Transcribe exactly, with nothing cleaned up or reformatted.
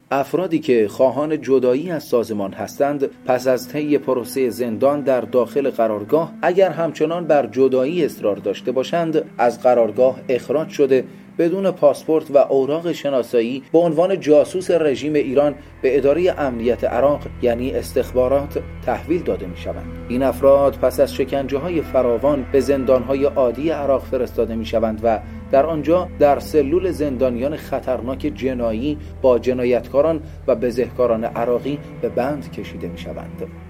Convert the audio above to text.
افرادی که خواهان جدایی از سازمان هستند پس از طی پروسه زندان در داخل قرارگاه اگر همچنان بر جدایی اصرار داشته باشند از قرارگاه اخراج شده بدون پاسپورت و اوراق شناسایی به عنوان جاسوس رژیم ایران به اداره امنیت عراق یعنی استخبارات تحویل داده می شوند. این افراد پس از شکنجه های فراوان به زندان های عادی عراق فرستاده می شوند و در آنجا در سلول زندانیان خطرناک جنایی با جنایتکاران و بزهکاران عراقی به بند کشیده می شوند.